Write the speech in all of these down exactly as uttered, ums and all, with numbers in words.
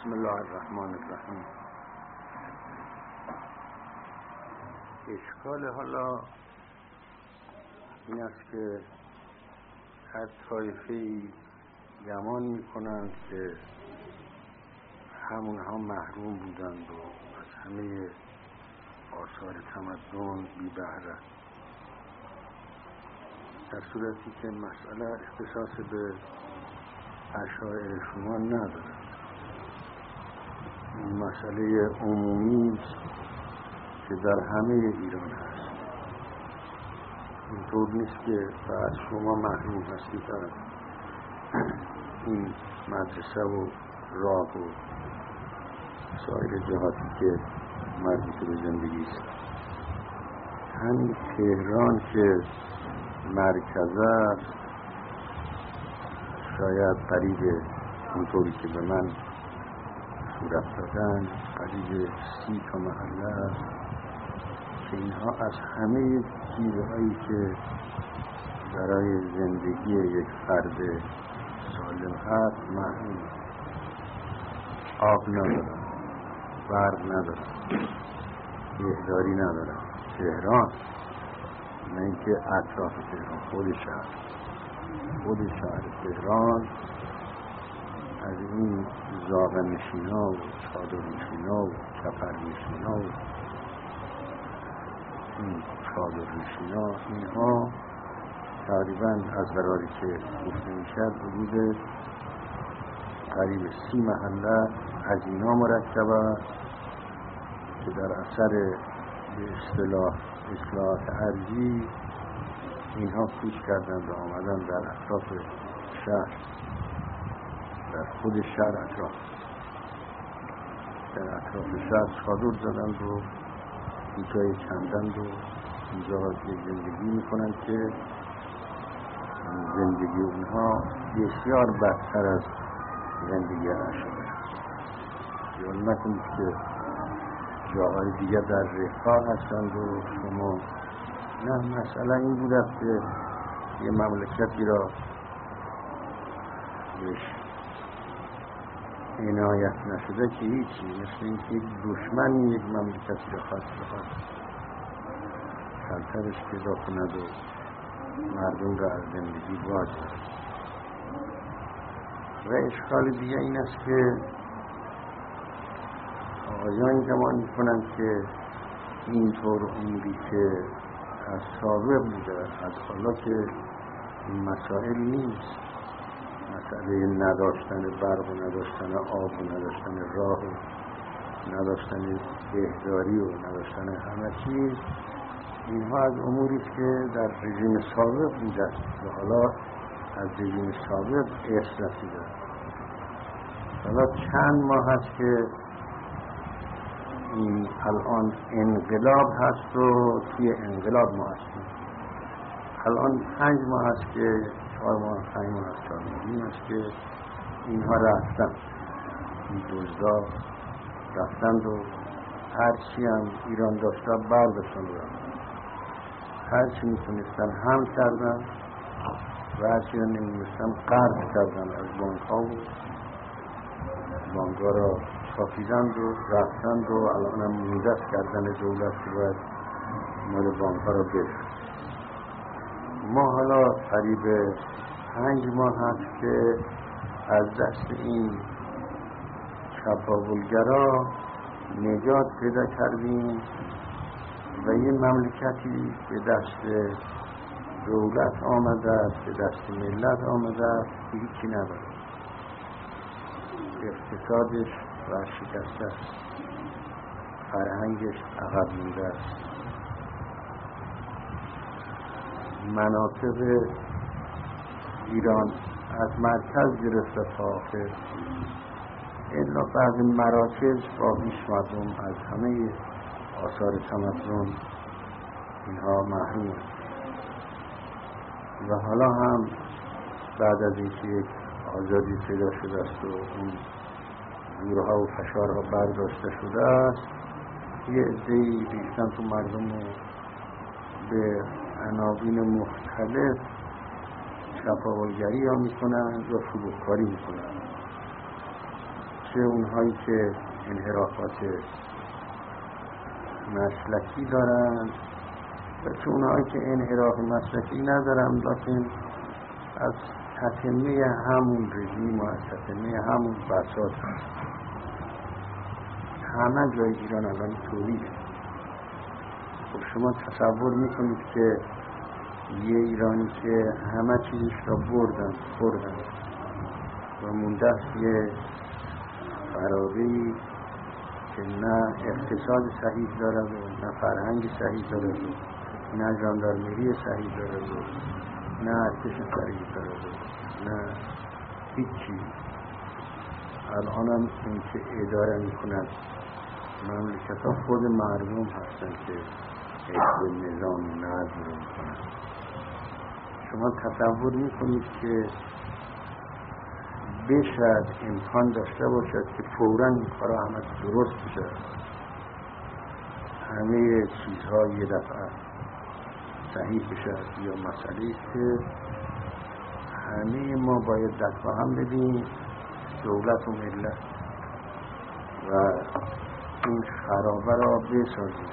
بسم الله الرحمن الرحیم. اشکال حالا این است که هر طایفه‌ای گمان می‌کنند که همونها محروم بودند و از همه آثار تمدن بی بهره، در صورتی که مسئله اختصاص به اشاعره شما ندارد. این مسئله عمومی است که در همه ایران هست. اینطور نیست که فقط شما محروم هستید از این مدرسه و راه و سایر جهاتی که مربوط به زندگی است. همین تهران که مرکز است، شاید قریب اونطوری که به من صورت دادن قریب سی تا محله است که اینها از همه چیزهایی که برای زندگی یک فرد سالم هست محروم. آب ندارن، برق ندارن، بهداری ندارن. تهران، نه اینکه اطراف تهران، خود شهر خود شهر تهران از این زاغ نشینا و چادر نشینا و کپر نشینا و این چادر نشینا، اینها تقریبا از قراری که گفته میشد حدود قریب سی محله از اینا مرکب است که در اثر به اصطلاح اصلاحات ارضی اینها کوچ کردند و آمدن در اطراف شهر، در خود شهر اطراف در اطراف شهر چادر زدند و اینجای کندند و اینجا زندگی میکنند که زندگی اونها بسیار بدتر از زندگی اشاعره. خیال نکنید که جاهای دیگر در رفاه هستند و شما نه. مسئله این بود است که یه مملکتی را بهش عنایت نشده که هیچی، مثل اینکه دشمن یک مملکتی را خواست بخواد کلترش پیدا کند و مردم را از زندگی باز دارد. و اشکال دیگه این است که آقایان گمان میکنند که اینطور اموری که از سابق بوده از حالا که این مسائل نیست، مسئله نداشتن برق و نداشتن آب و نداشتن راه و نداشتن بهداری و نداشتن همه چیز، اینها از اموری که در رژیم سابق بوده و حالا از رژیم سابق ارث رسیده. حالا چند ماه هست که این الان انقلاب هست و توی انقلاب ما هستیم. الان پنج ماه هست که چهار ماه پنج ماه هست چهار ماه هست که اینها رفتن، این دزدا رفتند و هرچی هم ایران داشته برداشتن و رفتن، هرچی میتونستن هم کردن و هرچی هم نمیتونستن قرض کردن از بانک ها و بانک ها را چاپیدند و رفتند و الان هم مونده کردن دولت که باید مال بانک ها را بده. ما حالا قریب پنج ماه هست که از دست این چپاولگرا نجات پیدا کردیم و یه مملکتی به دست دولت آمده است، به دست ملت آمده است که هیچی نداره. اقتصادش و شکسته است، فرهنگش عقب مونده است، مناطق ایران از مرکز گرفته تا آخر الا بعض مراکز با بیش مردم از همه آثار تمدن اینها محروم است. و حالا هم بعد از اینکه یک آزادی پیدا شده است و اون زورها و فشارها برداشته شده است، یه عده‌ای ریختن تو مردم رو به عناوین مختلف چپاولگری ها میکنن و فروغکاری میکنن. چه اونهایی که انحرافات مسلکی دارن و چه اونهایی که انحراف مسلکی ندارن لیکن از تتمه همون رژیم و از تتمه همون بساط هست. همه جای ایران الان تولیده. خب شما تصور میکنید که یه ایرانی که همه چیزش را بردن بردن و مونده یه فرابه‌ای که نه اقتصاد صحیح دارد و نه فرهنگ صحیح دارد و نه ژاندارمری صحیح دارد و نه ارتش صحیح دارد و نه هیچی. الان هم این که اداره میکنند مملکت ها خود مردم هستند که حفظ نظام نظم رو میکنند. شما تصور میکنید که بشد امکان داشته باشد که فوراً این کارا همه درست بشه، همه چیزها یه دفعه صحیح بشه، یا مسئله که همه ما باید دست با هم بدیم دولت و ملت و این خرابه را بسازیم.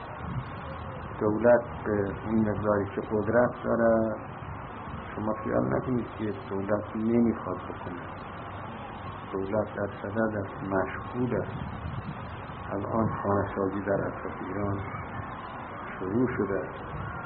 دولت به اون مقداری که قدرت داره، شما خیال نکنید که دولت نمیخواد بکنه. دولت در صدد است، مشغول است. الان خانه‌سازی در اطراف ایران شروع شده است،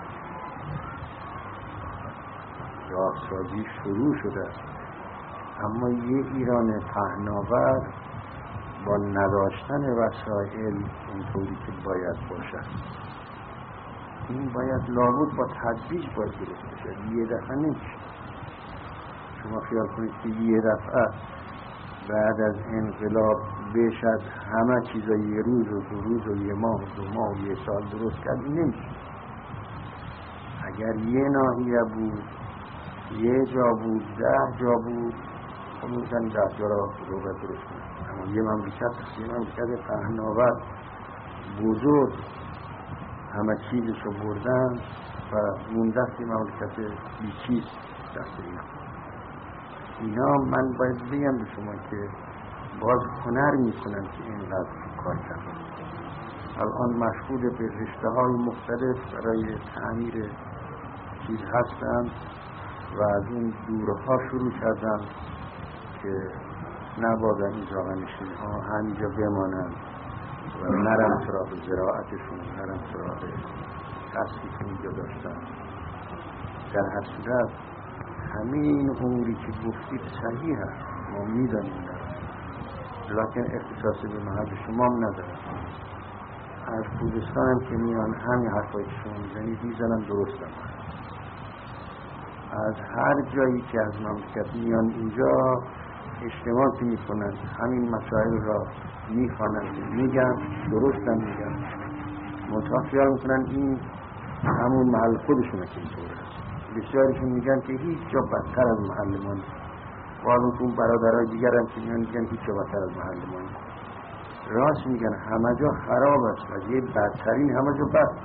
راهسازی شروع شده است، اما یه ایران پهناور با نداشتن وسایل اونطوری که باید باشد، این باید لابد با تدریج باید درست بشه، یه دفعه نمیشه. شما خیال کنید که یه دفعه بعد از انقلاب بشد همه چیزا یه روز و دو روز و یه ماه و دو ماه و یه سال درست کرد، این نمیشه. اگر یه ناحیه بود، یه جا بود، ده جا بود، خب میزن ده جا را رو باید درست کنید. اما یه مملکت یه مملکت پهناور بزرگ همه چیزشو بردن و موندست یه مملکت بی چیز دست اینا. اینا من باید بگم به شما که باز هنر میکنن که اینقدر کار کردن. الان مشغول به رشته های مختلف برای تعمیر چیز هستن و از اون دورها شروع کردن که نباید این جاغنشین ها همینجا بمانن و نرم سراغ زراعتشون، نرم سراغ کسبی که اینجا داشتن. در هر صورت همه این اموری که گفتید صحیح هست، ما میدانیم، لکن اختصاص به محل شما هم نداره. از خوزستان هم که میان همین حرفایی که شما میزنید میزنن درست هم. از هر جایی که از مملکت میان اینجا اجتماع که میکنن همین مسائل را میخوانند، میگن، درست هم میگن. منطقه خیال میکنن این همون محل خودشونه که اینطور هست. بسیاریشون میگن که هیچ جا بدتر از محل ما نیست. واقعا اون برادرای دیگر هم که میان میگن هیچ جا بدتر از محل ما نیست. راست میگن، همه جا خراب است و یه بدترین همه جا بد.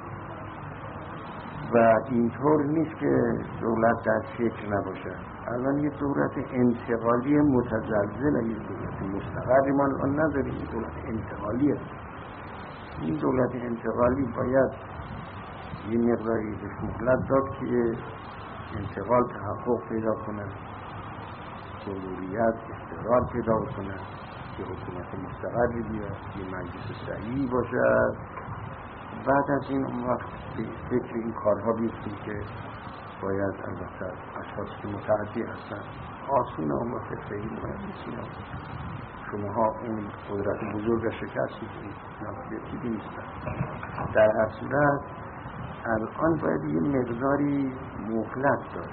و اینطور نیست که دولت در فکر نباشه. الان یه دولت انتقالی متزلزل، یه دولت مستقری ما الان نداریم، یه دولت انتقالی است. این دولت انتقالی باید یه مقداری بهش مهلت داد که انتقال تحقق پیدا کنه، جمهوریت استقرار پیدا کنه، که حکومت مستقری بیاد، یه مجلس صحیحی باشد. بعد از این اون وقت فکر این کارها بیفتیم که باید البته اشخاص که متعدی هستن آسونه اون وقت خیلی باید نیستیم. شما ها اون قدرت بزرگ شکستید، نفیتی نیستن. در هر صورت الان باید یه مقداری مهلت داد.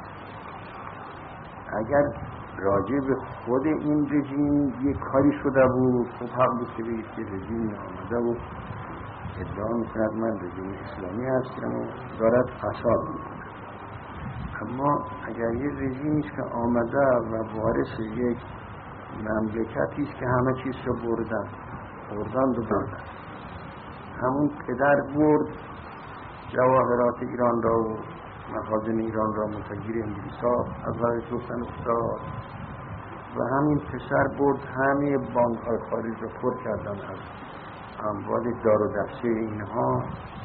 اگر راجع به خود این رژیم یه کاری شده بود، خب حق بود که بگید که رژیم آمده بود ادعا میکند من رژیم اسلامی هستم و دارد فساد میکنه. اما اگر یه رژیمی است که آمده و وارث یک مملکتی است که همه چیز رو بردن بردن و بردن، همون پدر برد جواهرات ایران را و مخازن ایران را متگیر انگلیس ها از برای توسن افتاد، و همین پسر برد همه بانک‌های خارج رو پر کردن از اموال دار و دسته اینها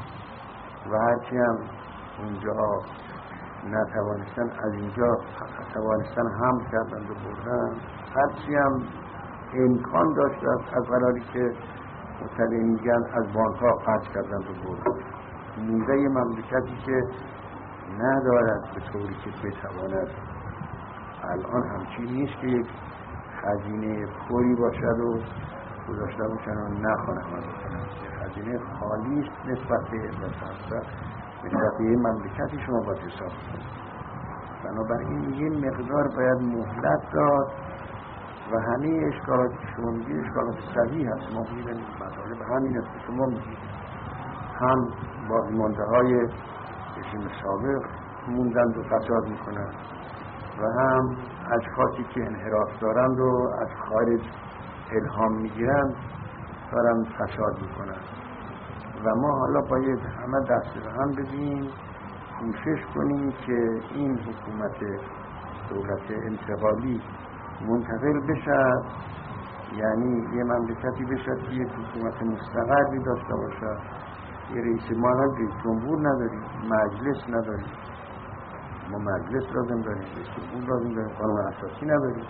و هرچی هم اونجا نتوانستن از اینجا توانستن هم کردن و بردن، هرچی هم امکان داشت از قراری که مطلع میگن از بانک‌ها قرض کردن و بردن. مونده مملکتی که ندارد به طوری که بتواند الان همچین نیست که یک خزینه پری باشد و گذاشته باشن و نخواهند بکنند. خزینه خالی است نسبت به نسبت به یه مملکتی شما باید حساب کنید. بنابراین یه مقدار باید مهلت داد و همه اشکالاتی که شما میگید اشکالات صحیح هست. ما میبینیم مطالب همین است که شما میگید، هم بازمانده های رژیم سابق موندند و فساد میکنند و هم اشخاصی که انحراف دارند و از خارج الهام میگیرند دارند فساد میکنند و ما حالا باید همه دست به هم بدیم، کوشش کنیم که این حکومت دولت انتقالی منتقل بشد، یعنی یه مملکتی بشد که یک حکومت مستقلی داشته باشد. یه رئیس ما هم رئیس جمهور نداریم، مجلس نداریم، ما مجلس لازم داریم، رئیس جمهور لازم داریم، قانون اساسی نداریم.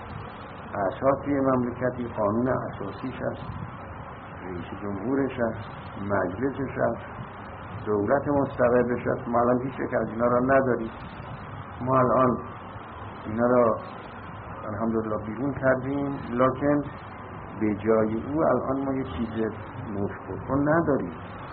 اساسی مملکتی قانون اساسیش هست، رئیس جمهورش هست، مجلسش هست، دولت مستقلش هست. ما الان هیچ یک از اینا را نداریم. ما الان اینا را الحمدلله بیرون کردیم، لکن به جای او الان ما یه چیز مشکل نداریم،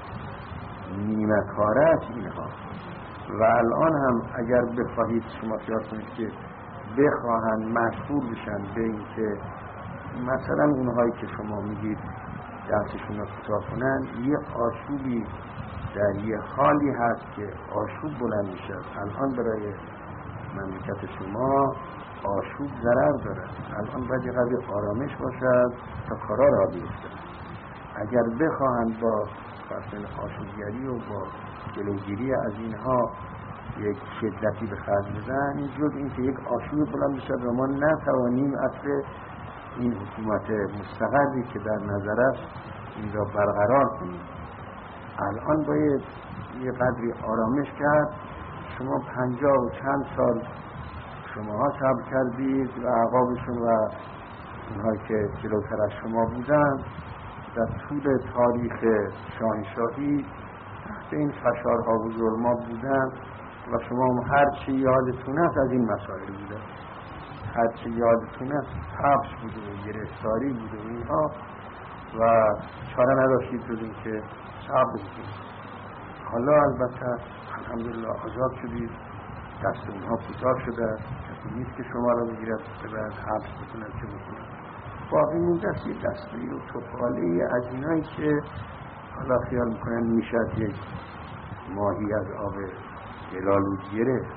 نیمه کاره است اینها. و الان هم اگر بخواهید شما خیال کنید که بخواهند مشغول بشن به این که مثلا اونهایی که شما میگید دستشون رو کوتاه کنن، یه آشوبی در یه حالی هست که آشوب بلند میشه. الان برای مملکت شما آشوب ضرر داره. الان باید یه قدر آرامش باشد تا کارا را بیفتد. اگر بخواهند با فرسن آشوبگری و با جلوگیری از اینها یک شدتی به خرج بدن، این جز این که یک آشوب بلند بشد و ما نتوانیم اصل این حکومت مستقلی که در نظر است این را برقرار کنیم. الان باید یه قدری آرامش کرد. شما پنجاه و چند سال شماها صبر کردید و عقابشون و اونهایی که جلوتر از شما بودن در طول تاریخ شاهنشاهی تحت این فشارها و ظلمات بودن و شما هر چی یادتون است از این مسائل بوده، هر چی یادتون است حبس بوده و گرفتاری بوده و اینها و چاره نداشتید جز این که صبر بودید. حالا البته الحمدلله آزاد شدید، دست اونها کوتاه شده، کسی نیست که شما را بگیرد ببرد حبس بکنند چه بکنند. باقی اون دستی دستی و توپالی از اینایی که حالا خیال میکنن میشد یک ماهی از آب گلالود گرفت.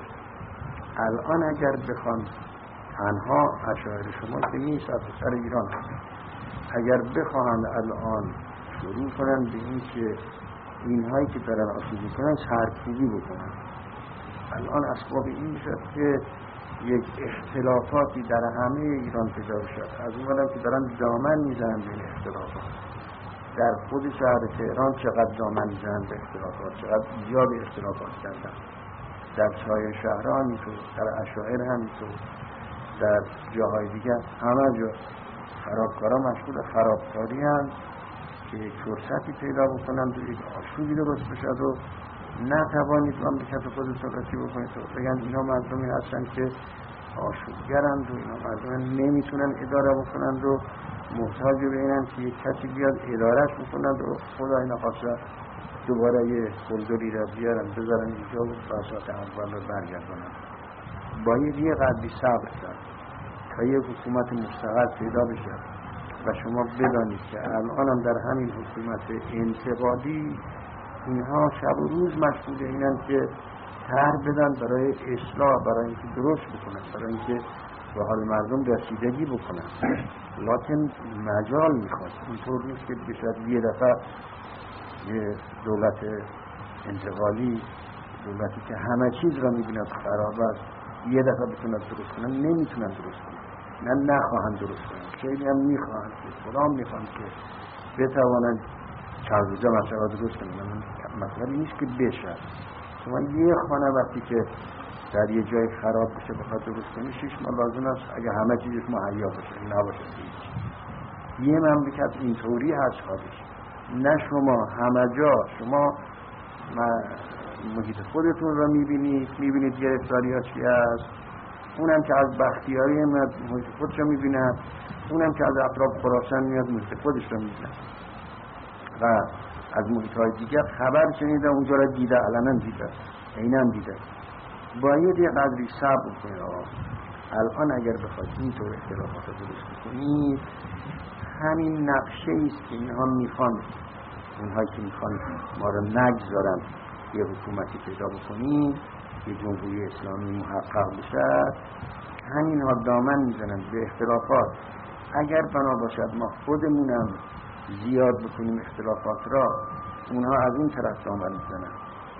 الان اگر بخوان تنها اشاعره شما که نیست از سر ایران هست، اگر بخواهند الان شروع کنند به این که اینهایی که دارن آشوب میکنن سرکوبی بکنن، الان اسباب این میشد که یک اختلافاتی در همه ایران پیدا بشد. از اون وقت که دارن دامن میزنن به این اختلافات، در خود شهر تهران چقدر دامن میزنن به اختلافات، چقدر ایجاد اختلافات کردن، در سایر شهرها همینطور، در اشاعره همینطور، در جاهای دیگر همه جا خرابکارا مشغول خرابکاری هم که یک فرصتی پیدا بکنند و یک آشوبی درست بشد و نتوانید مملکت خودتون رسی بکنید و بگن اینا مردمی هستن که آشوبگرند و اینا مردمی نمیتونن اداره بکنند و محتاج به اینن که یک کسی بیاد ادارهش بکنند و خدا اینا خواسته دوباره یه خلدری را بیارن بذارن اینجا و بساط اول رو برگردانن. باید یه قدری صبر کرد تا یه حکومت مستقل پیدا بشه و شما بدانید که الان هم در همین حکومت انتقالی اینها شب و روز مشغول اینن که طرح بدن برای اصلاح، برای اینکه درست بکنن، برای اینکه به حال مردم رسیدگی بکنن. لکن مجال میخواد، اینطور نیست که بشد یه دفعه یه دولت انتقالی، دولتی که همه چیز را میبیند خراب است، یه دفعه بتونن درست کنن، نمیتونن درست کنن. نه نخواهند درست کنند. خیلی هم میخواهند که کدام میخواهند که بتوانند چند روزه مثلا درست کنند. مثلا نیست که بشه. شما یه خانه وقتی که در یه جای خراب بشه بخواد درست کنی شش ماه لازم است اگه همه چیزش مهیا باشه، نباشه هیچ. یه مملکت اینطوری هست حالش. نه شما همه جا شما محیط خودتون رو میبینید، میبینید گرفتاری ها چی هست، اونم که از بختیاری محیط خودش رو میبیند، اونم که از اطراف خراسان میاد محیط خودش رو میبیند و از محیط های دیگر خبر شنیده، اونجا رو دیده، علنا دیده، اینم دیده. باید یه قدری صبر کنید. الان اگر بخواید اینطور اختلافات رو درست کنید، همین نقشه ایست که اینها میخوان، اونهایی که میخوان ما رو نگذارن یه حکومتی پیدا بکنیم، یه جمهوری اسلامی محقق بشه، همین ها دامن میزنن به اختلافات. اگر بنا باشد ما خودمونم زیاد بکنیم اختلافات را، اونها از اون طرف دامن میزنن.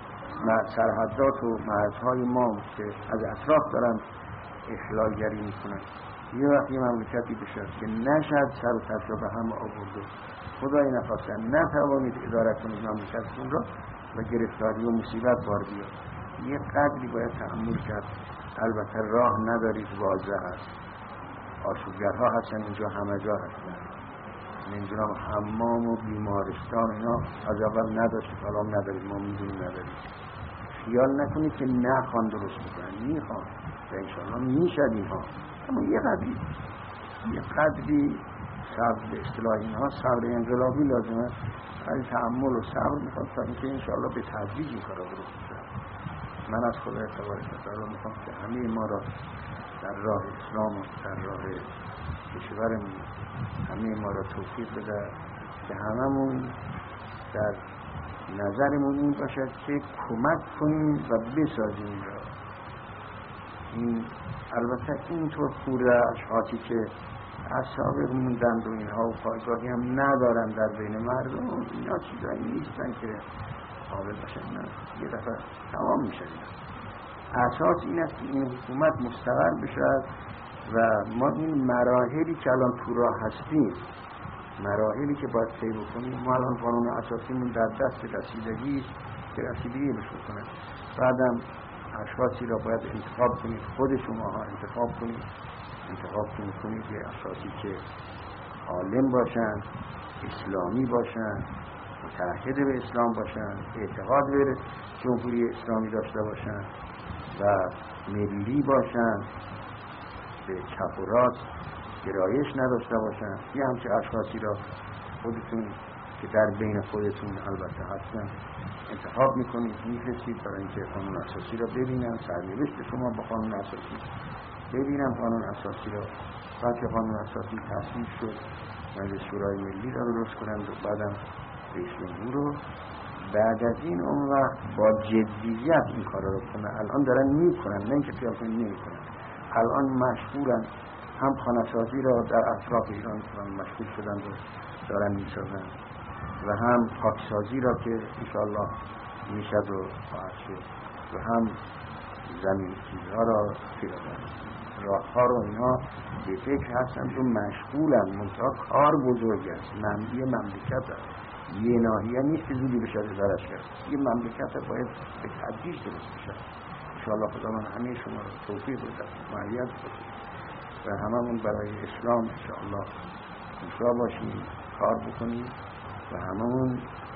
سرحدات و مرزهای ما که از اطراف دارن احلالگری میکنن. یه وقت یه مملکتی بشه که نشد سر و سرشا به هم آورده، خدای نخواستن نتوانید اداره کنید مملکتتون را و گرفتاری و مصیبت بار بیاد. یه قدری باید تحمل کرد. البته راه ندارید، واضح هست، آشوبگرها هستن اینجا، همه جا هستن، نمیدونم حمام و بیمارستان اینا از اول نداشتید، حالا ندارید، ما میدونیم ندارید. خیال نکنید که نخوان درست بکنن، میخوان و انشاءالله میشد اینها، اما یه قدری یه قدری صبر، به اصطلاح اینها صبر انقلابی لازمه، خیلی تحمل و صبر میخواد تا اینکه انشاءالله به تدریج این کارا درست بشه. من از خدای تبارک و تعالی میخوام که همه ما را در راه اسلام و در راه کشورمون همه ما را توفیق بده که هممون در نظرمون این باشد که کمک کنیم و بسازیم را. این البته اینطور پوره اشخاصی که اصحاب موندند و اینها و پایگاهی هم ندارن در بین مردم، اینا چیزایی نیستن که قابل باشن، نه یه دفعه تمام میشه. اساس این است که این حکومت مستقر بشد و ما این مراحلی که الان تو راه هستیم، مراحلی که باید طی بکنیم، ما الان قانون اساسیمون در دست رسیدگی که رسیدگی بشه کنه. بعدم اشخاصی را باید انتخاب کنید، خود شما ها انتخاب کنید، انتخاب کنید یه اشخاصی که عالم باشن، اسلامی باشن، متحد به اسلام باشن، اعتقاد به جمهوری اسلامی داشته باشن و ملی باشن، به چپ و راست گرایش نداشته باشن. یه همچه اشخاصی را خودتون که در بین خودتون البته هستن انتخاب میکنید، میفرستید برای اینکه قانون اساسی را ببینن، سرنوشت شما با قانون اساسی ببینن قانون اساسی را. بعد که قانون اساسی تصویب شد، مجلس شورای ملی را درست کنند و بعدم رئیس جمهور رو. بعد از این اون وقت با جدیت این کار را کنن. الان دارن میکنن، نه اینکه خیال کنید نمیکنن. الان مشغولن، هم خانه‌سازی را در اطراف ایران مشغول شدن و دارن میسازن و هم خاکسازی را که انشاءالله میشد و خواهد شد و هم زمین چیزها را راهها رو اینها به فکر هستند و مشغولن. منطقه کار بزرگ است، یه مملکت است، یه ناحیه نیست که زودی بشه ادارش کرد. یه مملکت باید به تدریج درست بشه. انشاءالله خدا من همه شما رو توفیق بده، معیت بده و هممون برای اسلام انشاءالله انشاء باشیم، کار بکنیم و هممون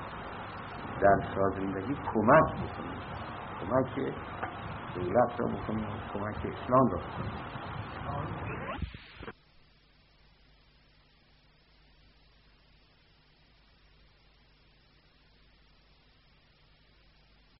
در سازندگی کمک بکنیم، کمک دولت را بکنیم، کمک اسلام را بکنیم.